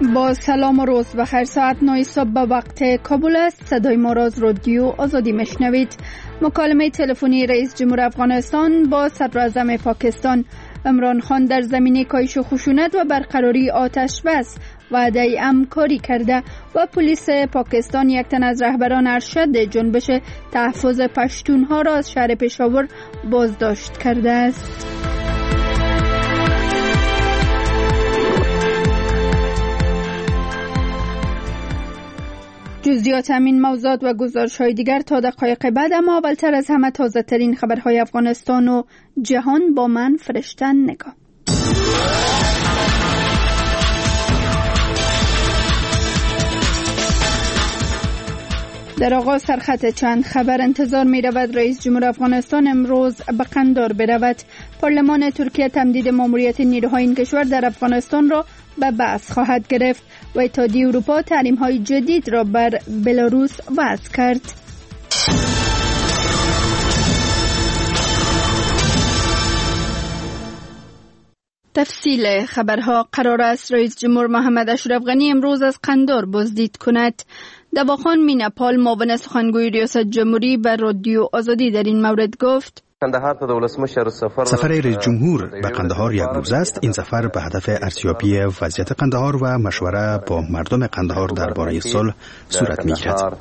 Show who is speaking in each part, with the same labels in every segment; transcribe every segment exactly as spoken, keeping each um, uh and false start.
Speaker 1: با سلام و روز بخیر. ساعت نه صبح به وقت کابل است. صدای ما را از رادیو آزادی میشنوید. مکالمه تلفنی رئیس جمهور افغانستان با صدراعظم پاکستان عمران خان در زمینه کاهش خشونت و برقراری آتش بس وعده همکاری کرده و پلیس پاکستان یک تن از رهبران ارشد جنبش تحفظ پشتونها را از شهر پشاور بازداشت کرده است. جزئیات همین موضوعات و گزارش‌های دیگر تا دقایق بعد، اما اولتر از همه تازه ترین خبرهای افغانستان و جهان با من فرشتن نگاه. در آغاز سرخط چند خبر. انتظار می رود رئیس جمهور افغانستان امروز به قندار برود. پارلمان ترکیه تمدید ماموریت نیروهای این کشور در افغانستان را به بحث خواهد گرفت و اتحادیه اروپا تحریم‌های جدید را بر بلاروس وضع کرد. تفصیل خبرها. قرار است رئیس جمهور محمد اشرف غنی امروز از قندار بازدید کند. دواخان میناپال معاون سخنگوی ریاست جمهوری به رادیو آزادی در این مورد گفت:
Speaker 2: سفر رئیس جمهور به قندهار یک روز است. این سفر به هدف ارزیابی وضعیت قندهار و مشوره با مردم قندهار درباره صلح صورت می‌گیرد.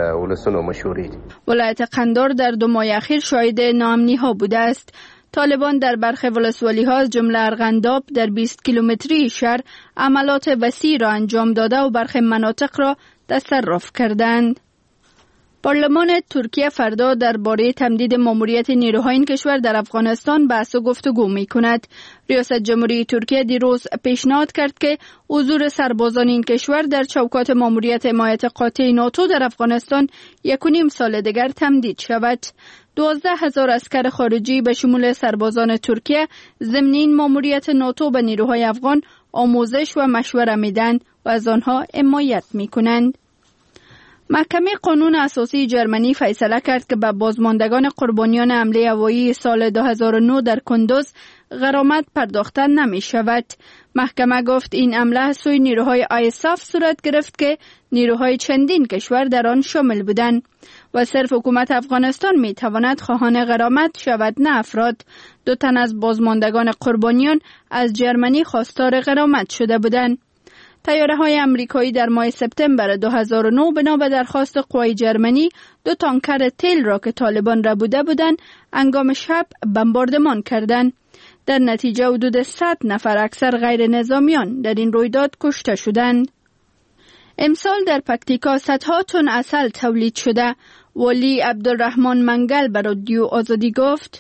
Speaker 1: ولایت قندهار در دو ماه اخیر شاهد ناامنی‌ها بوده است. طالبان در برخی ولسوالی‌ها از جمله ارغنداب در بیست کیلومتری شهر عملات وسیع را انجام داده و برخی مناطق را تصرف کردند. پارلمان ترکیه فردا درباره تمدید ماموریت نیروهای این کشور در افغانستان بحث و گفتگو می‌کند. ریاست جمهوری ترکیه دیروز پیشنهاد کرد که حضور سربازان این کشور در چوکات ماموریت حمایت قاطع ناتو در افغانستان یک و نیم سال دیگر تمدید شود. دوازده هزار عسکر خارجی به شمول سربازان ترکیه ضمن این ماموریت ناتو به نیروهای افغان آموزش و مشوره میدن و از آنها حمایت میکنند. محکمه قانون اساسی جرمنی فیصله کرد که به بازماندگان قربانیان حمله هوایی سال دو هزار و نه در کندوز غرامت پرداخته نمی شود. محکمه گفت این حمله از سوی نیروهای آی اس اف صورت گرفت که نیروهای چندین کشور در آن شامل بودند و صرف حکومت افغانستان می تواند خواهان غرامت شود، نه افراد. دو تن از بازماندگان قربانیان از جرمنی خواستار غرامت شده بودند. طیاره‌های آمریکایی در ماه سپتامبر دو هزار و نه بنا به درخواست قوای جرمنی دو تانکر تیل را که طالبان ربوده بودند هنگام شب بمباردمان کردند. در نتیجه حدود صد نفر اکثر غیر نظامیان در این رویداد کشته شدند. امسال در پکتیکا صدها تن عسل تولید شده. ولی عبدالرحمن منگل به رادیو آزادی گفت: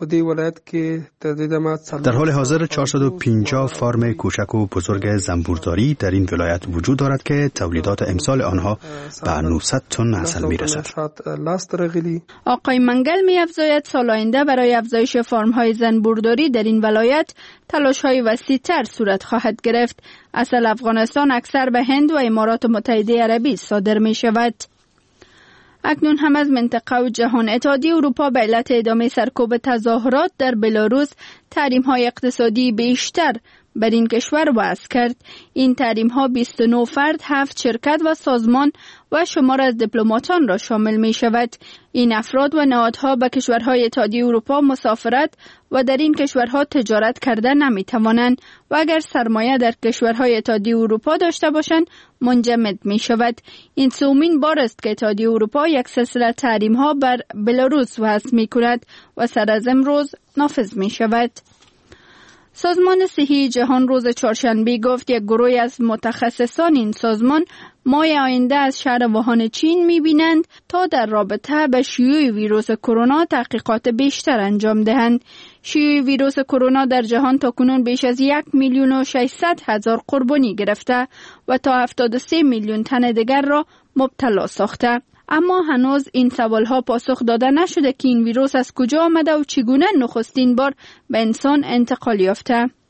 Speaker 2: در حال حاضر چهارصد و پنجاه فارم کوچک و بزرگ زنبورداری در این ولایت وجود دارد که تولیدات امسال آنها به نهصد تن عسل میرسد.
Speaker 1: آقای منگل می افزاید سال آینده برای افزایش فارم های زنبورداری در این ولایت تلاش های وسیع تر صورت خواهد گرفت. عسل افغانستان اکثر به هند و امارات متحده عربی صادر می شود. اکنون هم از منطقه و جهان. اتحادیه اروپا به علت ادامه سرکوب تظاهرات در بلاروس تحریم‌های اقتصادی بیشتر بر این کشور وضع کرد. این تحریم‌ها بیست و نه فرد، هفت شرکت و سازمان و شمار از دیپلماتان را شامل می شود. این افراد و نهادها به کشورهای اتحادیه اروپا مسافرت و در این کشورها تجارت کرده نمی توانند و اگر سرمایه در کشورهای اتحادیه اروپا داشته باشند منجمد می شود. این سومین بار است که اتحادیه اروپا یک سلسله تحریم‌ها بر بلاروس وضع می کند و سر از امروز نافذ می شود. سازمان صحی جهان روز چهارشنبه گفت یک گروه از متخصصان این سازمان ماه آینده از شهر ووهان چین می‌بینند تا در رابطه به شیوع ویروس کرونا تحقیقات بیشتر انجام دهند. شیوع ویروس کرونا در جهان تاکنون بیش از یک میلیون و ششصد هزار قربانی گرفته و تا هفتاد و سه میلیون تن دیگر را مبتلا ساخته. اما هنوز این سوالها پاسخ داده نشده که این ویروس از کجا آمده و چگونه نخستین بار به انسان انتقال یافته.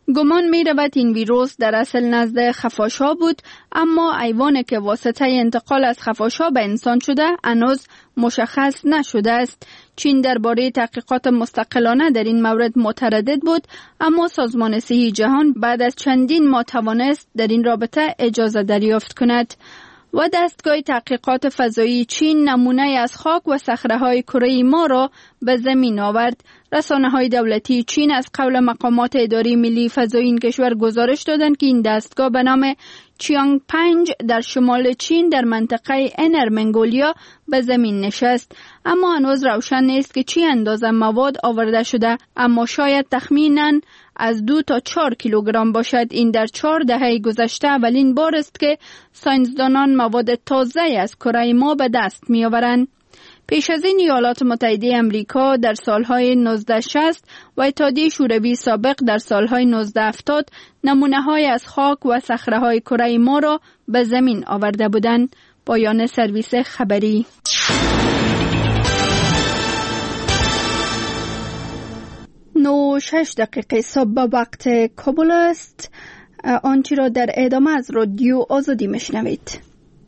Speaker 1: گمان می رود این ویروس در اصل نزد خفاش‌ها بود، اما حیوانی که واسطه انتقال از خفاش‌ها به انسان شده هنوز مشخص نشده است. چین درباره تحقیقات مستقلانه در این مورد متردد بود، اما سازمان صحی جهان بعد از چندین ماه توانست در این رابطه اجازه دریافت کند. و دستگاه تحقیقات فضایی چین نمونه از خاک و صخره‌های کره ما را به زمین آورد. رسانه‌های دولتی چین از قول مقامات اداره ملی فضایی این کشور گزارش دادند که این دستگاه به نام چیانگ پنج در شمال چین در منطقه انر منگولیا به زمین نشست، اما هنوز روشن نیست که چی اندازه مواد آورده شده، اما شاید تخمیناً از دو تا چهار کیلوگرم باشد. این در چهار دهه گذشته اولین بار است که ساینسدانان مواد تازه از کره ما به دست می آورند. پیش از این ایالات متحده امریکا در سالهای نوزده شصت و اتحادیه شوروی سابق در سالهای نوزده هفتاد نمونه‌های از خاک و صخره‌های کره ما را به زمین آورده بودند. پایان سرویس خبری. نو شش دقیقه صبح به وقت کابل است. آنچه را در ادامه از رادیو آزادی میشنوید.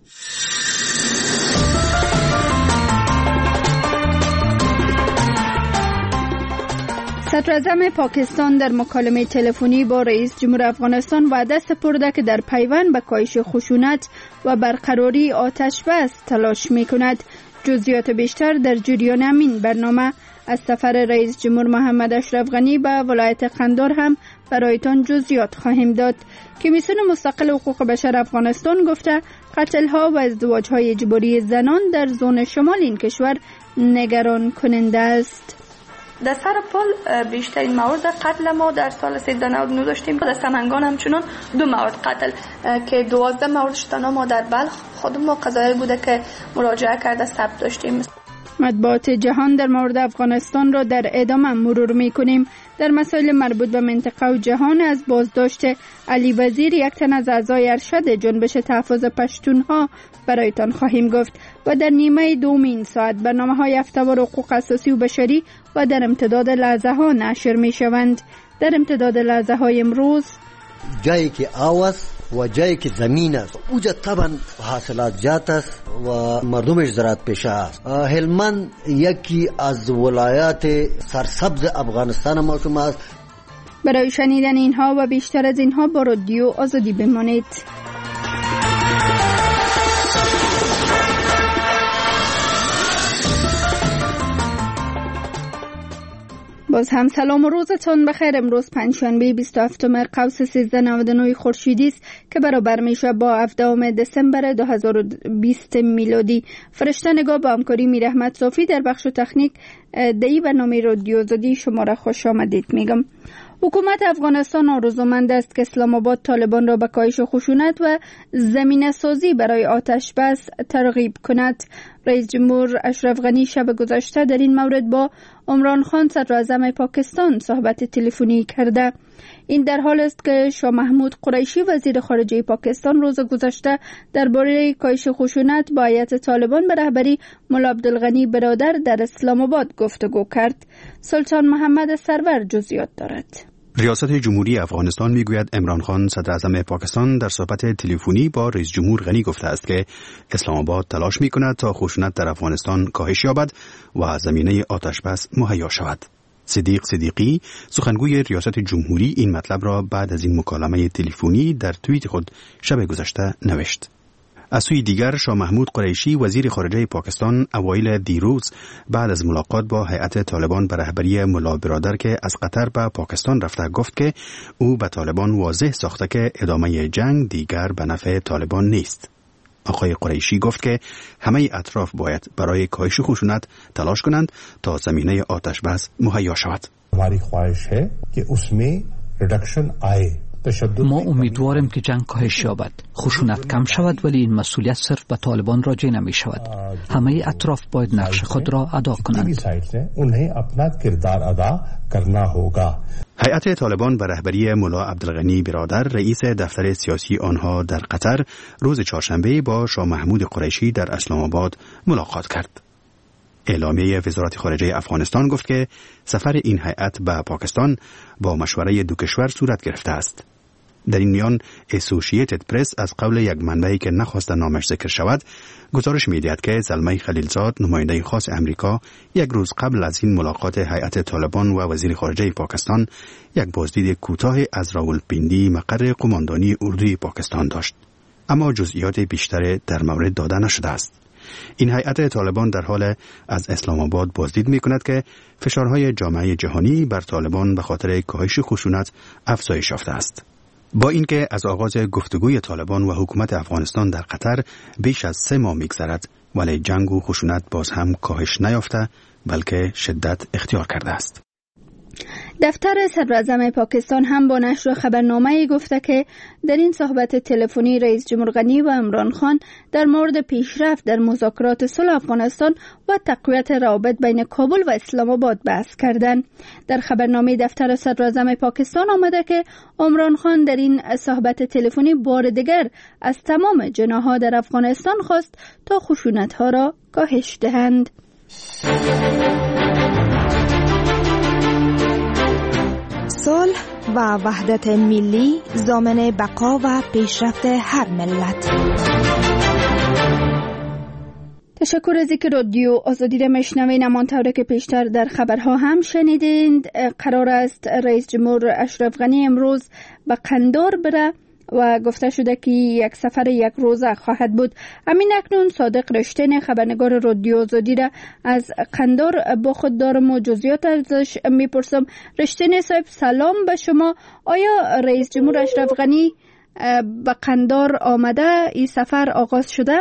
Speaker 1: صدراعظم پاکستان در مکالمه تلفنی با رئیس جمهور افغانستان وعده سپرده که در پیوند به کاهش خشونت و برقراری آتش بس تلاش میکند. جزئیات بیشتر در جریان همین برنامه. از سفر رئیس جمهور محمد اشرف غنی به ولایت قندهار هم برایتان جزئیات خواهیم داد. کمیسیون مستقل حقوق بشر افغانستان گفته قتل‌ها و ازدواج‌های اجباری زنان در زون شمال این کشور نگران کننده است.
Speaker 3: در سرپل بیشترین مورد قتل ما در سال سیزده نود و نه داشتیم. در سمنگان همچنان دو مورد قتل که دوازده موردش تنها ما در بلخ خود ما قضایی بوده که مراجعه کرده ثبت داشتیم.
Speaker 1: مطبوعات جهان در مورد افغانستان را در ادامه مرور می‌کنیم. در مسائل مربوط به منطقه و جهان از بازداشت علی وزیر، یک تن از اعضای ارشد جنبش تحفظ پشتونها برایتان خواهیم گفت و در نیمه دوم این ساعت برنامه‌های هفته‌وار حقوق اساسی و بشری و در امتداد لحظه ها نشر می‌شوند. در امتداد لحظه های امروز
Speaker 4: جایی که آواز و جایی که زمین است اوجا طبعا حاصلات زیاد است و مردمش زراعت پیشه است. هلمند یکی از ولایات سرسبز افغانستان ما شما است.
Speaker 1: برای شنیدن اینها و بیشتر از اینها با رادیو آزادی بمانید. باز هم سلام و روزتان بخیر. امروز پنجشنبه بیست و هفتم قوس سیزده نود و نه خورشیدی است که برابر میشه با هفدهم دسامبر دو هزار و بیست میلادی. فرشته نگاه با همکاری میر احمد صافی در بخش تکنیک دی برنامه رادیو آزادی شما را خوش آمدید میگم. حکومت افغانستان آرزومند است که اسلام آباد طالبان را به کاهش خشونت و زمینه سازی برای آتش بس ترغیب کند. رئیس جمهور اشرف غنی شب گذشته در این مورد با عمران خان صدراعظم پاکستان صحبت تلفنی کرده. این در حال است که شاه محمود قریشی وزیر خارجه پاکستان روز گذشته درباره کاهش خشونت با هیئت طالبان به رهبری ملا عبدالغنی برادر در اسلام آباد گفتگو کرد. سلطان محمد سرور جزئیات دارد.
Speaker 2: ریاست جمهوری افغانستان میگوید عمران خان صدراعظم پاکستان در صحبت تلفنی با رئیس جمهور غنی گفته است که اسلام آباد تلاش میکند تا خشونت در افغانستان کاهش یابد و زمینه آتش بس مهیا شود. صدیق صدیقی سخنگوی ریاست جمهوری این مطلب را بعد از این مکالمه تلفنی در توییت خود شب گذشته نوشت. از سوی دیگر شاه محمود قریشی وزیر خارجه پاکستان اوایل دیروز بعد از ملاقات با هیئت طالبان به رهبری ملا برادر که از قطر به پاکستان رفته گفت که او به طالبان واضح ساخته که ادامه جنگ دیگر به نفع طالبان نیست. آقای قریشی گفت که همه اطراف باید برای کاهش خشونت تلاش کنند تا زمینه آتش بس مهیا شود.
Speaker 5: हमारी ख्वाहिश है कि उसमें रिडक्शन आए.
Speaker 6: ما امیدواریم که جنگ کاهش یابد، خشونت کم شود، ولی این مسئولیت صرف به طالبان راجع نمی شود. همه اطراف باید نقش خود را ادا کنند.
Speaker 2: هیئت طالبان به رهبری ملا عبدالغنی برادر رئیس دفتر سیاسی آنها در قطر روز چهارشنبه با شاه محمود قریشی در اسلام آباد ملاقات کرد. اعلامیه وزارت خارجه افغانستان گفت که سفر این هیئت به پاکستان با مشوره دو کشور صورت گرفته است. در این میان اسوسییتد پرس از قول یک منبعی که نخواست نامش ذکر شود گزارش می‌دهد که زلمه خلیلزاد نماینده خاص امریکا یک روز قبل از این ملاقات هیئت طالبان و وزیر خارجه پاکستان یک بازدید کوتاه از راولپیندی مقر قماندانی اردوی پاکستان داشت، اما جزئیات بیشتر در مورد داده نشده است. این هیئت طالبان در حال از اسلام آباد بازدید می‌کند که فشارهای جامعه جهانی بر طالبان به خاطر کاهش خشونت افزایش یافته است. با اینکه از آغاز گفتگوی طالبان و حکومت افغانستان در قطر بیش از سه ماه می‌گذرد، ولی جنگ و خشونت باز هم کاهش نیافته بلکه شدت اختیار کرده است.
Speaker 1: دفتر صدراعظم پاکستان هم با نشر خبرنامه‌ای گفته که در این صحبت تلفنی رئیس جمهور غنی و عمران خان در مورد پیشرفت در مذاکرات صلح افغانستان و تقویت روابط بین کابل و اسلام آباد بحث کردند. در خبرنامه دفتر صدراعظم پاکستان آمده که عمران خان در این صحبت تلفنی بار دیگر از تمام جناح‌ها در افغانستان خواست تا خشونت‌ها را کاهش دهند.
Speaker 7: صلح و وحدت ملی ضامن بقا و پیشرفت هر ملت.
Speaker 1: تشکر از اینکه رادیو آزادی را میشنوین. همانطور که پیشتر در خبرها هم شنیدید، قرار است رئیس جمهور اشرف غنی امروز به قندار بره و گفته شده که یک سفر یک روزه خواهد بود. همین اکنون صادق رشتین خبرنگار رادیو آزادی را از قندار با خود دارم و جزئیات ازش میپرسم. رشتین صاحب سلام به شما. آیا رئیس جمهور اشرف غنی به قندار آمده؟ این سفر آغاز شده؟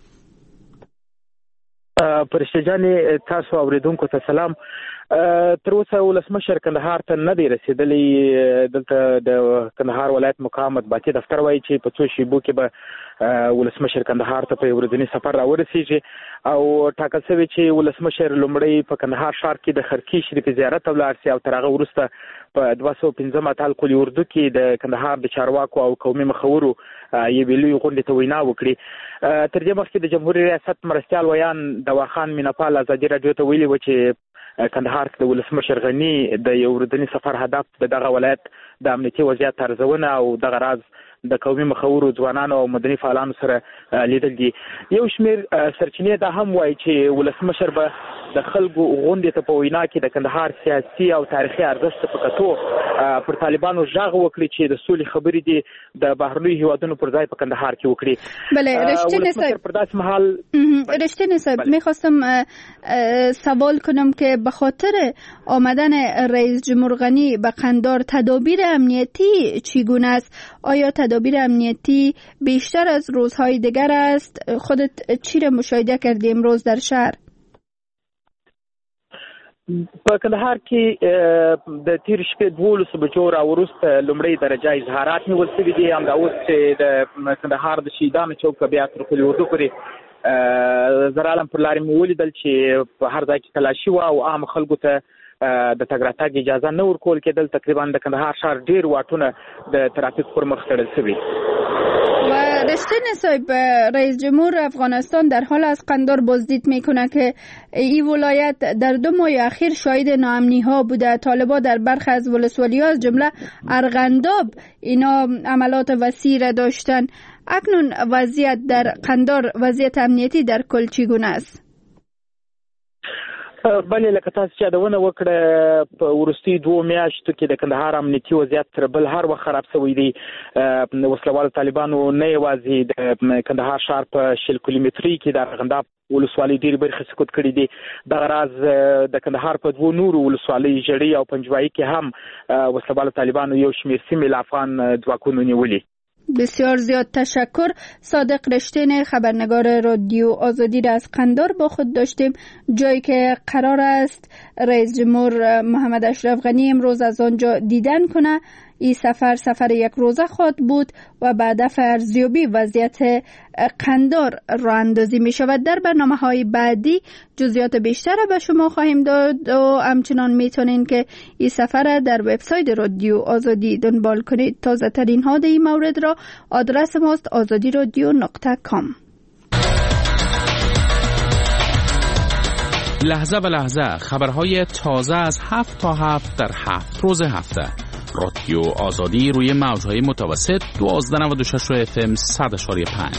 Speaker 8: پرشته جان تاسو اوریدونکو ته سلام. تر اوسه ولسمشر کندهار ته نه دی رسیدلی. دلته د کندهار ولایت مقام مطبوعاتي دفتر وایي چې په څو شیبو کې به ولسمشر کندهار ته په ورځنی سفر راورسیږي او ټاکل شوی چې ولسمشر لومړی په کندهار ښار کې د خرکی شریف زیارت ولاړ شي او تر هغه وروسته په دوه سوه پنځم اتل کلي اردو کې د کندهار د چارواکو او قومي مخورو یوې لویې غونډې ته وینا وکړي. تر دې مخکې د جمهوریت ریاست مرستیال ویان دواخان میناپال ازادي راډیو ته ویلي و چې کندهار کې د ولسمشر غني د یو ورځني سفر هدف د دغه ولایت د امنیتي وضعیت ارزونه او دغه راز د قومي مخورو ځوانانو او مدني فعالانو سره لیدل دي. یو شمېر سرچینې دا هم وایي چې ولسمشر به د خلکو غونډې ته په وینا کې د کندهار سیاسي او تاریخي ارزښت په کتو پر طالبانو ژغ وکړي چې د سولې خبرې دي د بهرنیو هیوادونو پر ځای په کندهار کې وکړي.
Speaker 1: بله رشتین صاحب
Speaker 8: پر داسې محل
Speaker 1: رشتین صاحب میخواستم سوال کنم که به خاطر آمدن رئیس جمهور غنی به قندار تدابیر امنیتی چگونه است؟ آیا تدابیر امنیتی بیشتر از روزهای دیگر است؟ خودت چی را مشاهده کردی امروز در شهر؟
Speaker 8: په کندهار کې د تیر شپې دولسو بجو راوروسته لومړی درجه اظهارات نیول شوي دي. همدا اوس چې د کندهار د شهیدانو چوک بیا تر کلي اردو پورې زر عالم پر لارې مې ولیدل چې په هر ځای کې تلاشي وه او عام خلکو ته د تګ راتګ اجازه نه ورکول کېدل. تقریبا د کندهار ښار ډېر واټونه د ترافیک پر مخ تړل شوي.
Speaker 1: و رشتین صاحب، رئیس جمهور افغانستان در حال از قندار بازدید میکنه که این ولایت در دو ماه اخیر شاهد ناامنی ها بوده. طالبان در برخی از ولسوالی ها از جمله ارغنداب اینا عملات وسیع را داشتن. اکنون وضعیت در قندار، وضعیت امنیتی در کل چگونه است؟
Speaker 8: بله لکه تاسو چې یادونه وکړه په وروستي دوو میاشتو کې د کندهار امنیتي وضعیت تر بل هر وخت خراب شوی دی. وسلوالو طالبانو نه یوازې د کندهار ښار په شل کیلومتري کې د ارغنداب ولسوالۍ ډېرې برخې سقوط کړي دي. دغه راز د کندهار په دوو نورو ولسوالۍ ژړۍ او پنجوایي کې هم وسلوالو طالبانو یو شمېر سیمې له افغان ځواکونو نیولي.
Speaker 1: بسیار زیاد تشکر. صادق رشتین خبرنگار رادیو آزادی را از قندار با خود داشتیم، جایی که قرار است رئیس جمهور محمد اشرف غنی امروز از آنجا دیدن کنه. این سفر سفر یک روزه خواهد بود و به هدف ارزیابی وضعیت قندار راه اندازی می شود. در برنامه های بعدی جزئیات بیشتر به شما خواهیم داد و همچنان میتونین که این سفر در وبسایت رادیو آزادی دنبال کنید. تازه ترین ها در این مورد را آدرس ماست آزادی رادیو نقطه کام.
Speaker 9: لحظه به لحظه خبرهای تازه از هفت تا هفت در هفت روز هفته. رادیو آزادی روی موجهای متوسط دوازده نود و شش اف ام صد اشاری پنج.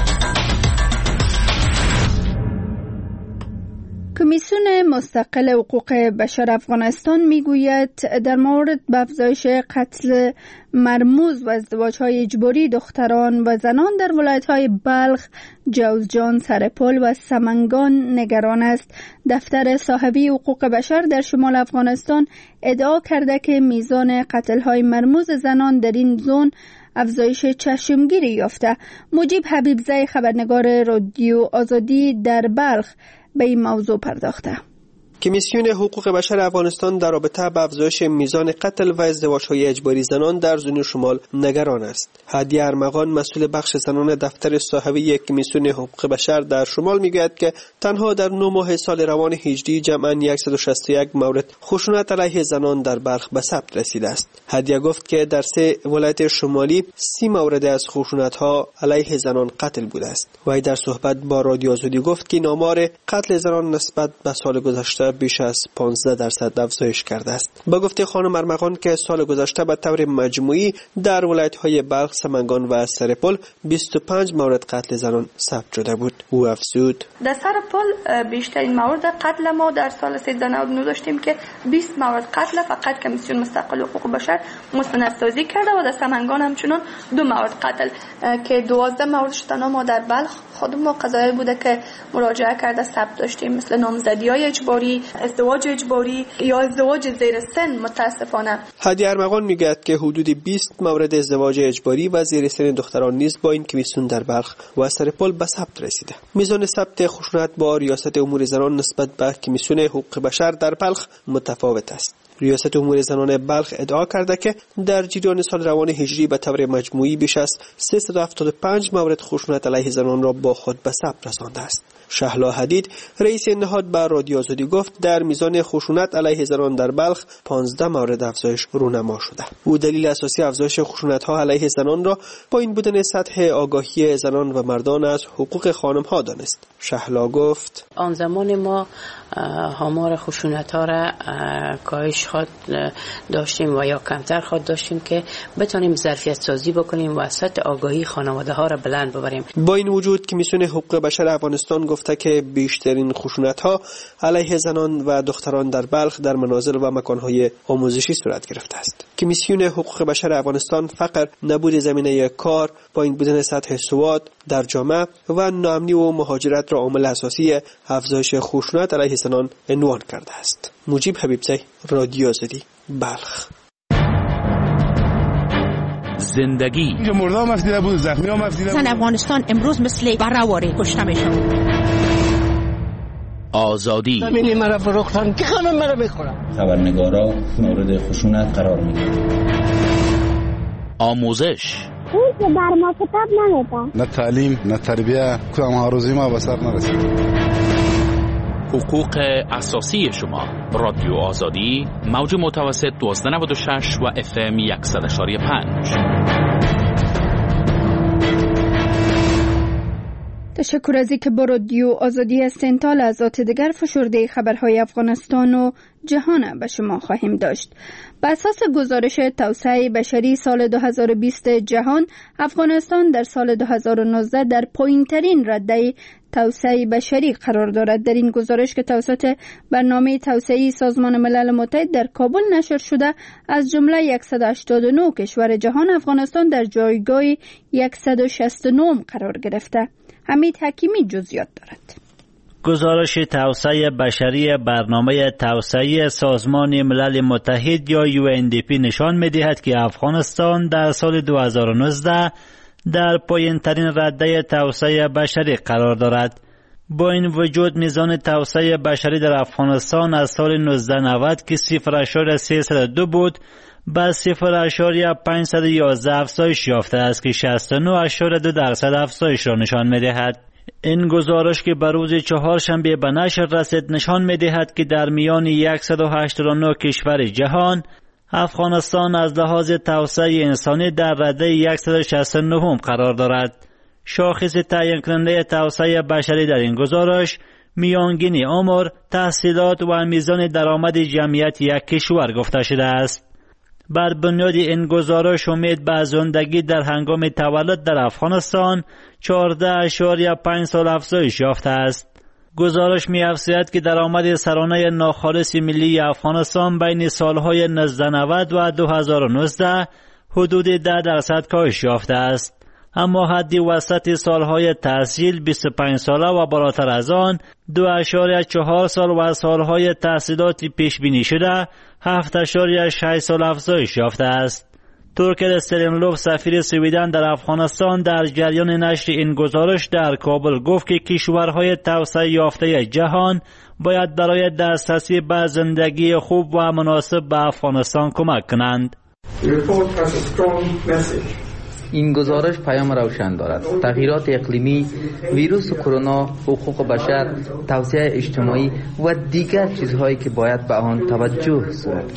Speaker 1: کمیسیون مستقل حقوق بشر افغانستان میگوید در مورد به افزایش قتل مرموز و ازدواج‌های اجباری دختران و زنان در ولایت‌های بلخ، جوزجان، سرپل و سمنگان نگران است. دفتر صاحبی حقوق بشر در شمال افغانستان ادعا کرده که میزان قتل‌های مرموز زنان در این زون افزایش چشمگیری یافته. مجیب حبیبزی خبرنگار رادیو آزادی در بلخ به این موضوع پرداخته.
Speaker 10: کمیسیون حقوق بشر افغانستان در رابطه با افزایش میزان قتل و ازدواج‌های اجباری زنان در زون شمال نگران است. هادی ارمغان مسئول بخش زنان دفتر صاحبی کمیسیون حقوق بشر در شمال میگوید که تنها در نه ماه سال روان هجری جمعاً صد و شصت و یک مورد خشونت علیه زنان در بلخ به ثبت رسیده است. هادی گفت که در سه ولایت شمالی سی مورد از خشونت‌ها علیه زنان قتل بوده است. وی در صحبت با رادیو آزادی گفت که آمار قتل زنان نسبت به سال گذشته بیش از پانزده درصد افزایش کرده است. با گفته خانم ارمغان که سال گذشته به طور مجموعی در ولایت‌های بلخ، سمنگان و سرپل بیست و پنج مورد قتل زنان ثبت شده بود. او افزود:
Speaker 3: در سرپل بیشترین مورد قتل ما در سال سیزده نود و نه داشتیم که بیست مورد قتل فقط کمیسیون مستقل حقوق بشر مستندسازی کرده و در سمنگان همچنان دو مورد قتل که دوازده موردش تنها ما در بلخ خود ما قضایی بوده که مراجعه کرده ثبت داشتیم، مثل نامزدی‌های اجباری، ازدواج اجباری یا ازدواج زیر سن. متاسفانه
Speaker 10: هادی ارمغان میگوید که حدود بیست مورد ازدواج اجباری و زیر سن دختران نیز با این کمیسیون در بلخ و سرپل به ثبت رسیده. میزان ثبت خشونت با ریاست امور زنان نسبت به کمیسیون حقوق بشر در بلخ متفاوت است. ریاست امور زنان بلخ ادعا کرده که در جریان سال روان هجری به طور مجموعی بیش از سیصد و هفتاد و پنج مورد خشونت علیه زنان را با خود به ثبت رسانده است. شهلا حدید رئیس نهاد به رادیو آزادی گفت در میزان خشونت علیه زنان در بلخ پانزده مورد افزایش رونما شده. او دلیل اساسی افزایش خشونت‌ها علیه زنان را با این بودن سطح آگاهی زنان و مردان از حقوق خانم‌ها دانست. شهلا گفت:
Speaker 11: آن زمان ما آمار خشونت‌ها را کاهش خود داشتیم و یا کمتر خود داشتیم که بتونیم ظرفیت سازی بکنیم و سطح آگاهی خانواده‌ها را بلند ببریم.
Speaker 10: با این وجود کمیسیون حقوق بشر افغانستان گفته که بیشترین خشونت‌ها علیه زنان و دختران در بلخ در منازل و مکان‌های آموزشی صورت گرفته است. کمیسیون حقوق بشر افغانستان فقر، نبود زمینه کار، پایین بودن سطح سواد در جامعه و ناامنی و مهاجرت را عامل اساسی افزایش خشونت علیه زنان عنوان کرده است. مجیب حبیبزی، رادیو آزادی، بلخ.
Speaker 9: زندگی
Speaker 12: اینجا مردا هم افزیده بود، زخمی هم افزیده بود.
Speaker 13: زن افغانستان امروز مثل برآوری کشته میشن.
Speaker 9: آزادی
Speaker 14: زمین مرا فروختن که خانم مرا میخورن.
Speaker 15: خبرنگارا مورد خشونت قرار میگیرن.
Speaker 9: آموزش
Speaker 16: اون که بر ما کتاب نمیده.
Speaker 12: نه تعلیم نه تربیه، کدام آرزوی ما به سر نرسید.
Speaker 9: حقوق اساسی شما. رادیو آزادی، موج متوسط دوازده نود و شش و اف ام صد اشاری پنج.
Speaker 1: تشکر از اینکه با رادیو آزادی هستین. تا لحظات دیگر فشرده خبرهای افغانستان و جهان به شما خواهیم داشت. بر اساس گزارش توسعه بشری سال دو هزار و بیست جهان، افغانستان در سال دو هزار و نوزده در پایین‌ترین رده توسعه بشری قرار دارد. در این گزارش که توسط برنامه توسعه سازمان ملل متحد در کابل نشر شده، از جمله صد و هشتاد و نه کشور جهان، افغانستان در جایگاه صد و شصت و نه قرار گرفته. حمید حکیمی جزئیات دارد.
Speaker 17: گزارش توسعه بشری برنامه توسعه سازمان ملل متحد یا یو ان دی پی نشان می‌دهد که افغانستان در سال دو هزار و نوزده در پایین‌ترین رده توسعه بشری قرار دارد. با این وجود میزان توسعه بشری در افغانستان از سال نوزده نود که صفر اشاره سیصد و دو بود به صفر اشاره پانصد و یازده افزایش یافته است که شصت و نه اشاره دو درصد افزایش را نشان می‌دهد. این گزارش که بر روز چهارشنبه به نشر رسید نشان می‌دهد که در میان صد و هشتاد و نه کشور جهان، افغانستان از لحاظ توسعه انسانی در رده صد و شصت و نه قرار دارد. شاخص تعیین کننده توسعه بشری در این گزارش میانگین عمر، تحصیلات و میزان درآمد جمعیت یک کشور گفته شده است. بر بنیاد این گزارش امید به زندگی در هنگام تولد در افغانستان چهارده اشاریه پنج سال افزایش یافته است. گزارش می‌افزاید که درآمد سرانه ناخالص ملی افغانستان بین سالهای هزار و نهصد و نود و دو هزار و نوزده حدود ده درصد کاهش یافته است. اما حد وسط سالهای تحصیل بیست و پنج ساله و بالاتر از آن دو اشاریه چهار سال و سالهای تحصیلات پیش بینی شده هفت اشاریه شش سال افزایش یافته است. تورکل استرملوف سفیر سویدن در افغانستان در جریان نشر این گزارش در کابل گفت که کشورهای توسعه یافته جهان باید برای دسترسی به زندگی خوب و مناسب به افغانستان کمک کنند.
Speaker 18: این گزارش پیام روشن دارد. تغییرات اقلیمی، ویروس کرونا، حقوق بشر، توسعه اجتماعی و دیگر چیزهایی که باید به آن توجه صورت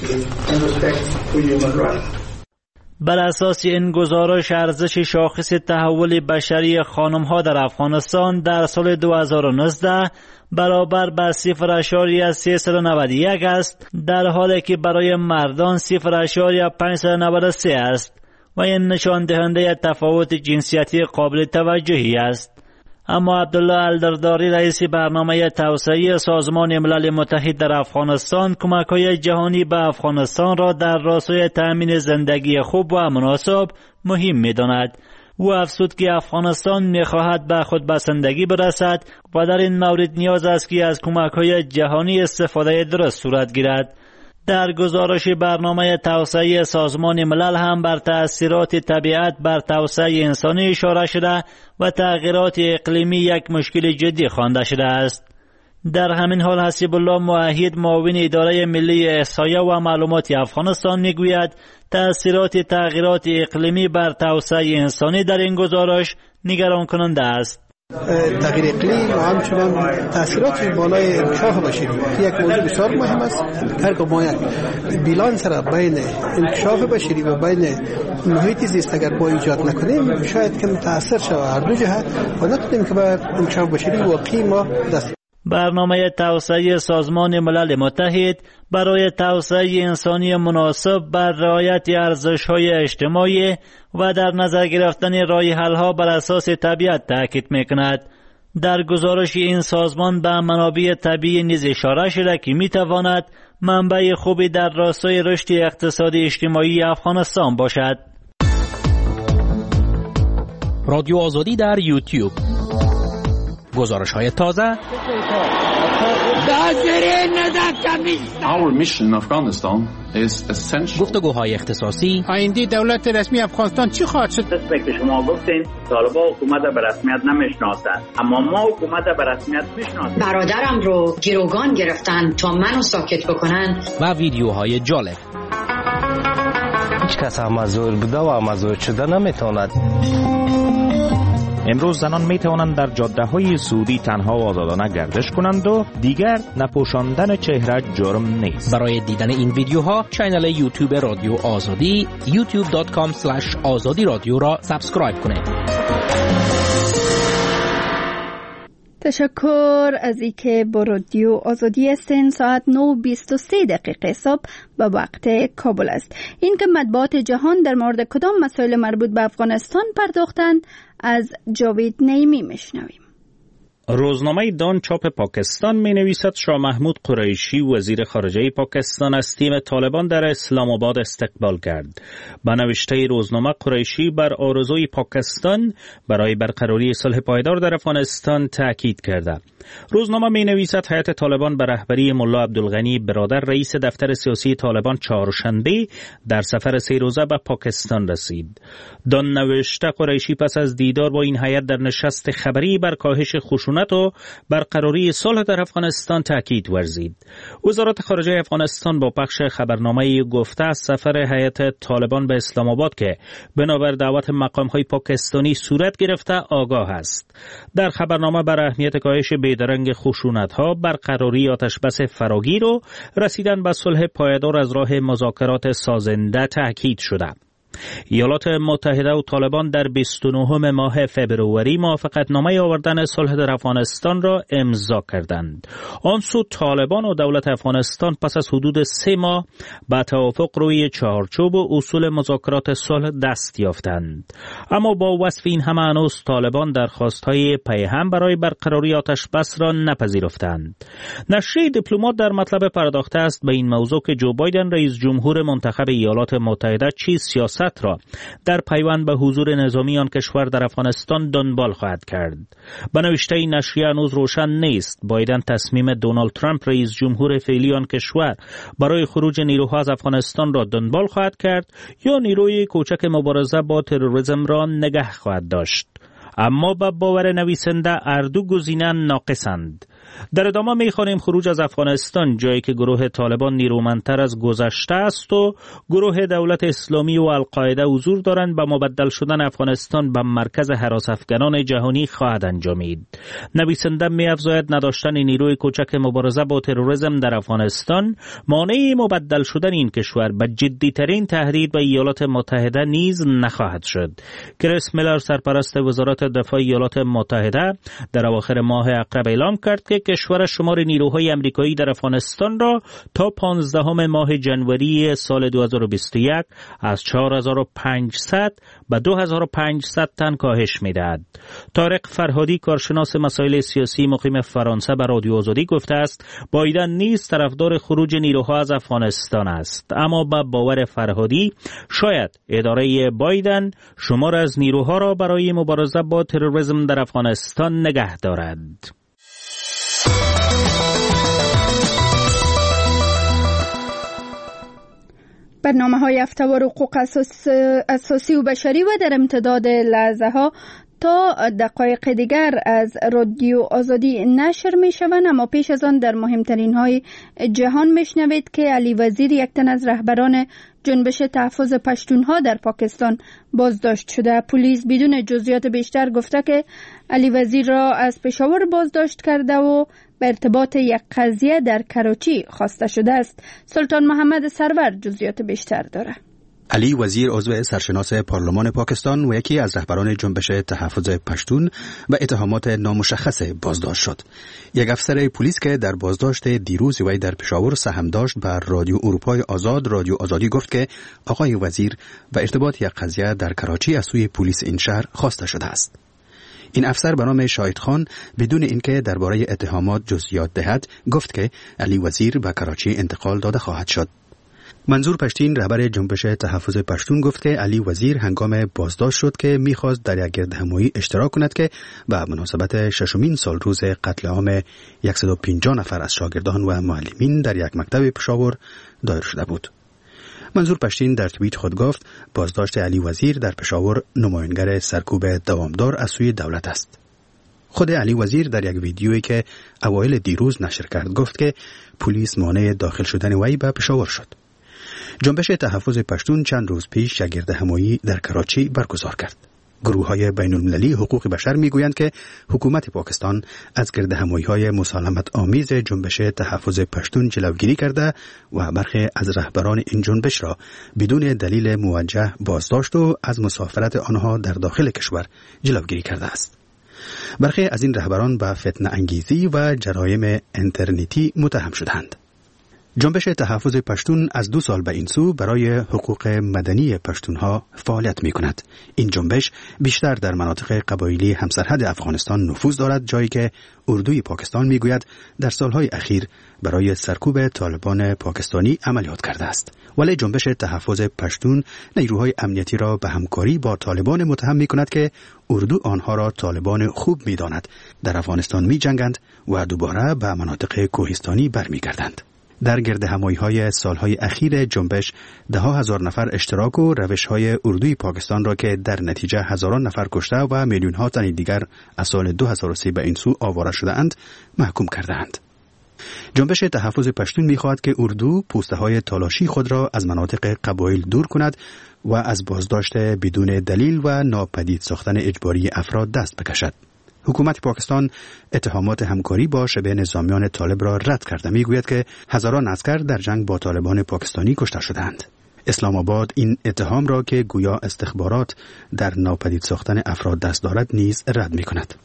Speaker 18: گیرد.
Speaker 17: بر اساس این گزارش ارزش شاخص تحول بشری خانم‌ها در افغانستان در سال دو هزار و نوزده برابر به صفر اشاریه سیصد و نود و یک است، در حالی که برای مردان صفر اشاریه پانصد و نود و سه است و این نشان دهنده تفاوت جنسیتی قابل توجهی است. اما عبدالله الدرداری رئیس برنامه توسعه سازمان ملل متحد در افغانستان کمک‌های جهانی به افغانستان را در راستای تأمین زندگی خوب و مناسب مهم می‌داند. او افزود که افغانستان می‌خواهد به خودبسندگی برسد و در این مورد نیاز است که از کمک‌های جهانی استفاده درست صورت گیرد. در گزارش برنامه توسعه سازمان ملل هم بر تأثیرات طبیعت بر توسعه انسانی اشاره شده و تغییرات اقلیمی یک مشکل جدی خوانده شده است. در همین حال حسیب الله موحد معاون اداره ملی احصایه و معلومات افغانستان میگوید تأثیرات تغییرات اقلیمی بر توسعه انسانی در این گزارش نگران کننده است.
Speaker 10: تغییر اقلیم و همچنان تاثیرات بالای انکشاف بشری یک موضوع بسیار مهم است. هر که ما یک بیلانس را بین انکشاف بشری و بین محیط زیست اگر با ایجاد نکنیم شاید که متاثر شود هر دو جهت و نتونیم که بر انکشاف بشری واقعی ما دست.
Speaker 17: برنامه توسعه سازمان ملل متحد برای توسعه انسانی مناسب بر رعایت ارزش‌های اجتماعی و در نظر گرفتن راه حل‌ها بر اساس طبیعت تاکید می‌کند. در گزارش این سازمان به منابع طبیعی نیز اشاره شده که می‌تواند منبع خوبی در راستای رشد اقتصادی اجتماعی افغانستان باشد.
Speaker 9: رادیو آزادی در یوتیوب. گزارش‌های تازه.
Speaker 19: Our mission in Afghanistan is essential.
Speaker 9: گفتگوهای اختصاصی.
Speaker 20: آینده دولت رسمی افغانستان چی خواهد شد؟
Speaker 21: دست که شما گفتین طالبان حکومت به رسمیت نمیشناسند، اما ما حکومت به رسمیت میشناسیم.
Speaker 22: برادرم رو گروگان گرفتن تا منو ساکت بکنن.
Speaker 9: و ویدیوهای جالب.
Speaker 23: هیچ کس مزور بوده و مزور شده نمیتواند.
Speaker 24: امروز زنان می توانند در جاده های سعودی تنها و آزادانه گردش کنند و دیگر نپوشاندن چهره جرم نیست.
Speaker 9: برای دیدن این ویدیوها کانال یوتیوب رادیو آزادی یوتیوب دات کام اسلش آزادی رادیو را سابسکرایب کنید.
Speaker 1: تشکر از اینکه با رادیو آزادی هستین. ساعت نه و بیست و سه دقیقه صبح به وقت کابل است. این که مطبوعات جهان در مورد کدام مسائل مربوط به افغانستان پرداختند از جاوید نعیمی میشنویم.
Speaker 24: روزنامه دان چاپ پاکستان می نویسد شاه محمود قریشی وزیر خارجه پاکستان از تیم طالبان در اسلام آباد استقبال کرد. با نوشته روزنامه قریشی بر آرزوی پاکستان برای برقراری صلح پایدار در افغانستان تاکید کرده. روزنامه می نویسد هیئت طالبان به رهبری ملا عبدالغنی برادر رئیس دفتر سیاسی طالبان چهارشنبه در سفر سه روزه به پاکستان رسید. دان نوشته قریشی پس از دیدار با این هیئت در نشست خبری بر کاهش خشونت و برقراری صلح در افغانستان تاکید ورزید. وزارت خارجه افغانستان با پخش خبرنامه گفته از سفر هیئت طالبان به اسلام آباد که بنابر دعوت مقام‌های پاکستانی صورت گرفته آگاه است. در خبرنامه بر اهمیت کاهش بیدرنگ خشونت‌ها، برقراری آتشبس فراگیر و رسیدن به صلح پایدار از راه مذاکرات سازنده تاکید شده. ایالات متحده و طالبان در بیست و نهم ماه فبروری موافقتنامه آوردن صلح در افغانستان را امضا کردند. آن سو طالبان و دولت افغانستان پس از حدود سه ماه به توافق روی چهارچوب و اصول مذاکرات صلح دست یافتند. اما با وصف این همه هنوز طالبان درخواست‌های پیهم برای برقراری آتش بس را نپذیرفتند. نشریه دیپلمات در مطلب پرداخته است به این موضوع که جو بایدن رئیس جمهور منتخب ایالات متحده چی سیاست را در پیوند به حضور نظامی آن کشور در افغانستان دنبال خواهد کرد. به نوشته این نشریه هنوز روشن نیست بایدن تصمیم دونالد ترامپ رئیس جمهور فعلی آن کشور برای خروج نیروها از افغانستان را دنبال خواهد کرد یا نیروی کوچک مبارزه با تروریسم را نگه خواهد داشت. اما به باور نویسنده هر دو گزینه ناقصند. در ادامه می‌خوانیم خروج از افغانستان جایی که گروه طالبان نیرومندتر از گذشته است و گروه دولت اسلامی و القاعده حضور دارند به مبدل شدن افغانستان به مرکز هراس افغانان جهانی خواهد انجامید. نویسنده می‌افزاید نداشتن نیروی کوچک مبارزه با تروریسم در افغانستان مانع مبدل شدن این کشور به جدی‌ترین تهدید به ایالات متحده نیز نخواهد شد. کریس میلر سرپرست وزارت دفاع ایالات متحده در اواخر ماه اقرب اعلام کرد که کشور شمار نیروهای امریکایی در افغانستان را تا پانزدهم ماه جنوری سال دو هزار و بیست و یک از چهار هزار و پانصد به دو هزار و پانصد تن کاهش می‌دهد. طارق فرهادی کارشناس مسائل سیاسی مقیم فرانسه به رادیو آزادی گفته است بایدن نیز طرفدار خروج نیروها از افغانستان است، اما به باور فرهادی شاید اداره بایدن شمار از نیروها را برای مبارزه با تروریسم در افغانستان نگه دارد.
Speaker 1: برنامه های هفته‌وار حقوق اساس، اساسی و بشری و در امتداد لحظه ها تا دقایق دیگر از رادیو آزادی نشر می شوند. اما پیش از آن در مهمترین های جهان می شنوید که علی وزیر یک تن از رهبران جنبش تحفظ پشتونها در پاکستان بازداشت شده. پلیس بدون جزئیات بیشتر گفته که علی وزیر را از پشاور بازداشت کرده و به ارتباط یک قضیه در کراچی خواسته شده است. سلطان محمد سرور جزئیات بیشتر داره.
Speaker 2: علی وزیر عضو سرشناس پارلمان پاکستان و یکی از رهبران جنبش تحفظ پشتون و اتهامات نامشخص بازداشت شد. یک افسر پلیس که در بازداشت دیروز وی در پشاور سهم داشت بر رادیو اروپای آزاد رادیو آزادی گفت که آقای وزیر و ارتباط یک قضیه در کراچی از سوی پلیس این شهر خواسته شده است. این افسر به نام شاهد خان بدون اینکه درباره اتهامات جزئیات دهد گفت که علی وزیر به کراچی انتقال داده خواهد شد. منظور پشتین رهبر جنبش تحفظ پشتون گفت که علی وزیر هنگام بازداشت شد که می‌خواست در یک گردهمایی اشتراک کند که به مناسبت ششمین سال روز قتل عام صد و پنجاه نفر از شاگردان و معلمین در یک مکتب پشاور دایر شده بود. منظور پشتین در توییت خود گفت بازداشت علی وزیر در پشاور نمایانگر سرکوب دوامدار از سوی دولت است. خود علی وزیر در یک ویدیویی که اوایل دیروز نشر کرد گفت که پلیس مانع داخل شدن وی به پشاور شد. جنبش تحفظ پشتون چند روز پیش یک گردهمایی در کراچی برگزار کرد. گروه‌های بین‌المللی حقوق بشر می‌گویند که حکومت پاکستان از گردهمایی‌های مسالمت آمیز جنبش تحفظ پشتون جلوگیری کرده و برخی از رهبران این جنبش را بدون دلیل موجه بازداشت و از مسافرت آنها در داخل کشور جلوگیری کرده است. برخی از این رهبران به فتنه انگیزی و جرایم اینترنتی متهم شدند. جنبش تحفظ پشتون از دو سال به این سو برای حقوق مدنی پشتونها فعالیت می کند. این جنبش بیشتر در مناطق قبایلی همسرحد افغانستان نفوذ دارد، جایی که اردوی پاکستان می گوید در سالهای اخیر برای سرکوب طالبان پاکستانی عملیات کرده است. ولی جنبش تحفظ پشتون نیروهای امنیتی را به همکاری با طالبان متهم می کند که اردو آنها را طالبان خوب می داند، در افغانستان می جنگند و دوباره به مناطق کوهستانی برمی گردند. در گردهمایی‌های سالهای اخیر جنبش ده ها هزار نفر اشتراک و روش‌های اردوی پاکستان را که در نتیجه هزاران نفر کشته و میلیون‌ها تن دیگر از سال دو هزار و سه به این سو آواره شده‌اند محکوم کرده‌اند. جنبش تحفظ پشتون می‌خواهد که اردو پوسته‌های تالاشی خود را از مناطق قبایل دور کند و از بازداشت بدون دلیل و ناپدید ساختن اجباری افراد دست بکشد. حکومت پاکستان اتهامات همکاری با شبه نظامیان طالب را رد کرده، میگوید که هزاران عسکر در جنگ با طالبان پاکستانی کشته شدند. اسلام آباد این اتهام را که گویا استخبارات در ناپدید ساختن افراد دست دارد نیز رد می کند.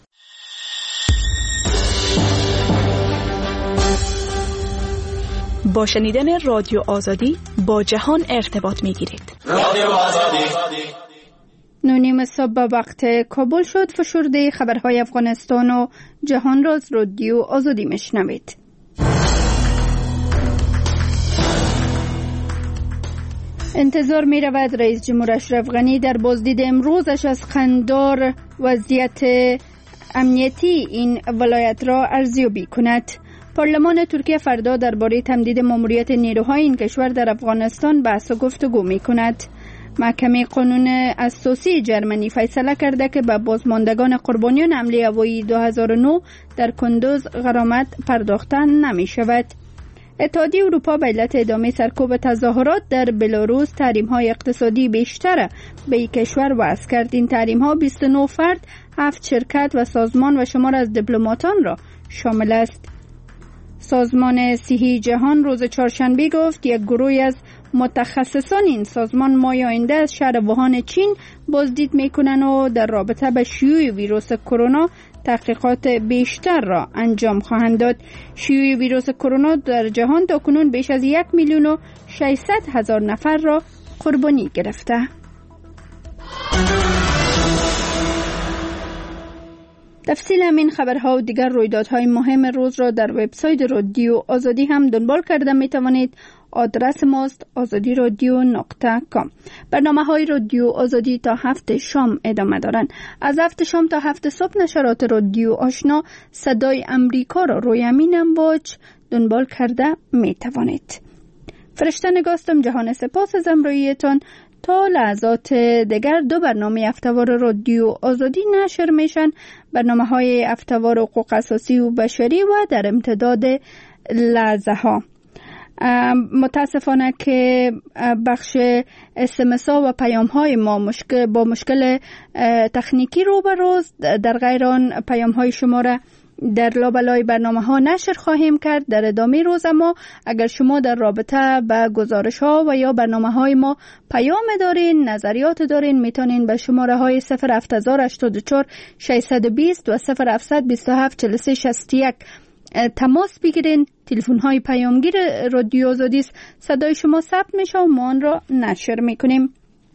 Speaker 4: با شنیدن رادیو آزادی با جهان ارتباط می گیرید.
Speaker 1: رادیو آزادی. نونیم صبح وقت کابل شد. فشرده خبرهای افغانستان و جهان را از رادیو آزادی میشنوید. انتظار می رود رئیس جمهور اشرف غنی در بازدید امروزش از قندار وضعیت امنیتی این ولایت را ارزیابی کند. پارلمان ترکیه فردا درباره تمدید ماموریت نیروهای این کشور در افغانستان بحث و گفتگو می کند. محکمه قانون اساسی جرمنی فیصله کرده که به بازماندگان قربانیان حمله هوایی دو هزار و نه در کندوز غرامت پرداخته نمی شود. اتحادیه اروپا به علت ادامه سرکوب تظاهرات در بلاروس تحریم‌های اقتصادی بیشتر به این کشور وضع کرد. این تحریم‌ها بیست و نه فرد، هفت شرکت و سازمان و شمار از دیپلماتان را شامل است. سازمان صحی جهان روز چهارشنبه گفت یک گروه از متخصصان این سازمان ماه آینده از شهر ووهان چین بازدید میکنند و در رابطه با شیوع ویروس کرونا تحقیقات بیشتر را انجام خواهند داد. شیوع ویروس کرونا در جهان تاکنون بیش از یک میلیون و ششصد هزار نفر را قربانی گرفته. تفصیل همین خبرها و دیگر رویدادهای مهم روز را در وبسایت رادیو آزادی هم دنبال کرده می توانید. آدرس ماست آزادی رادیو نقطه کام. برنامه های رادیو آزادی تا هفت شام ادامه دارند. از هفت شام تا هفت صبح نشرات رادیو آشنا صدای امریکا را روی امین امواج دنبال کرده می توانید. فرشته نگاستم. جهان سپاس از همراهیتان. تا لحظات دیگر دو برنامه هفته‌وار رادیو آزادی نشر میشن. برنامه های هفته‌وار حقوق اساسی و بشری و در امتداد لحظه ها. متاسفانه که بخش اس ام اس ها و پیام های ما مشکل با مشکل تکنیکی روبروست. در غیر آن پیام های شما را در لابلای برنامه ها نشر خواهیم کرد در ادامه روز. ما اگر شما در رابطه با گزارش ها و یا برنامه های ما پیام دارین، نظریات دارین، میتونین به شماره های صفر هفت هشت چهار ششصد و بیست و صفر هفت دو هفت چهل و سه شصت و یک تماس بگیرین. تلفن های پیامگیر رادیو آزادی است. صدای شما ثبت میشه و ما آن را نشر میکنیم.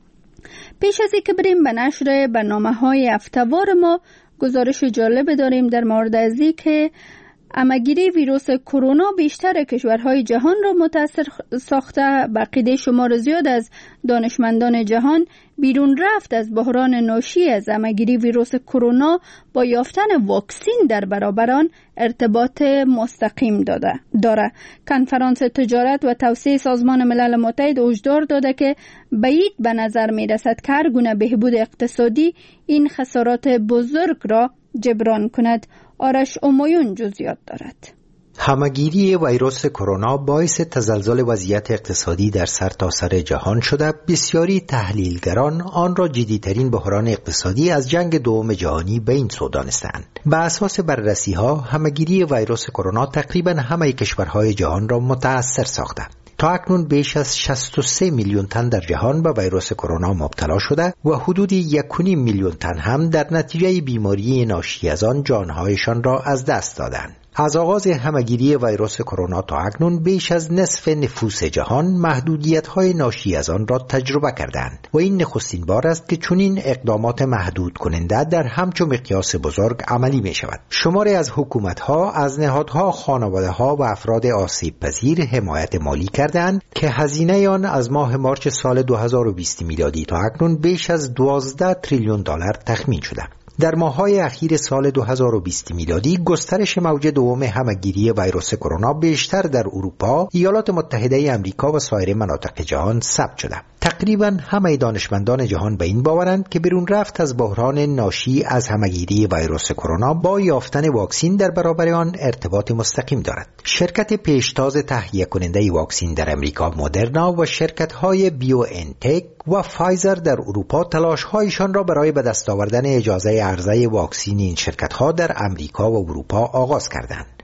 Speaker 1: پیش از اینکه بریم به نشر برنامه های هفته‌وار ما، گزارش جالب داریم در مورد از اینکه همه‌گیری ویروس کرونا بیشتر کشورهای جهان را متاثر ساخته. به عقیده شمار زیاد از دانشمندان جهان بیرون رفت از بحران ناشی از همه‌گیری ویروس کرونا با یافتن واکسین در برابر آن ارتباط مستقیم داده داره. کنفرانس تجارت و توسعه سازمان ملل متحد هشدار داده که بعید به نظر می رسد که هر گونه بهبود اقتصادی این خسارات بزرگ را جبران کند. آرش امایون جزئیات دارد.
Speaker 5: همه‌گیری ویروس کرونا باعث تزلزل وضعیت اقتصادی در سرتاسر سر جهان شده. بسیاری تحلیلگران آن را جدی‌ترین بحران اقتصادی از جنگ دوم جهانی به این سو دانسته‌اند. بر اساس بررسی‌ها همه‌گیری ویروس کرونا تقریباً همه کشورهای جهان را متأثر ساخته. تا اکنون بیش از شصت و سه میلیون تن در جهان به ویروس کرونا مبتلا شده و حدود یک و نیم میلیون تن هم در نتیجه بیماری ناشی از آن جانهایشان را از دست دادند. از آغاز همه‌گیری ویروس کرونا تا اکنون بیش از نصف نفوس جهان محدودیت‌های ناشی از آن را تجربه کردند و این نخستین بار است که چنین اقدامات محدود کننده در همچون مقیاس بزرگ عملی می شود. شماری از حکومت‌ها از نهادها، خانواده‌ها و افراد آسیب پذیر حمایت مالی کردند که هزینه آن از ماه مارس سال دو هزار و بیست میلادی تا اکنون بیش از دوازده تریلیون دلار تخمین شده. در ماه‌های اخیر سال دو هزار و بیست میلادی گسترش موج دوم همه‌گیری ویروس کرونا بیشتر در اروپا، ایالات متحده آمریکا و سایر مناطق جهان ثبت شده. تقریباً همه دانشمندان جهان به این باورند که بیرون رفت از بحران ناشی از همه‌گیری ویروس کرونا با یافتن واکسین در برابر آن ارتباط مستقیم دارد. شرکت پیشتاز تهیه کننده واکسین در امریکا مدرنا و شرکت‌های بیو انتک و فایزر در اروپا تلاش‌هایشان را برای به دست آوردن اجازه عرضه واکسین این شرکت‌ها در امریکا و اروپا آغاز کردند.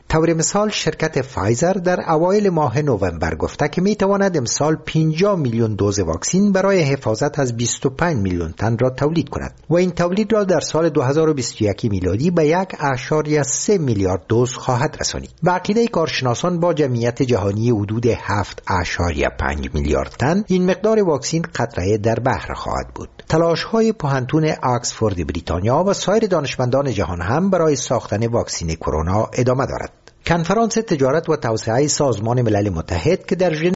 Speaker 5: طور مثال شرکت فایزر در اوایل ماه نوامبر گفته که می تواند امسال پنجاه میلیون دوز واکسن برای حفاظت از بیست و پنج میلیون تن را تولید کند و این تولید را در سال دو هزار و بیست و یک میلادی به یک اشاریه سه میلیارد دوز خواهد رسانید. به عقیده کارشناسان با جمعیت جهانی حدود هفت اشاریه پنج میلیارد تن این مقدار واکسن قطره در بحر خواهد بود. تلاش‌های پوهنتون آکسفورد بریتانیا و سایر دانشمندان جهان هم برای ساختن واکسن کرونا ادامه دارد. کنفرانس تجارت و توسعه سازمان ملل متحد که در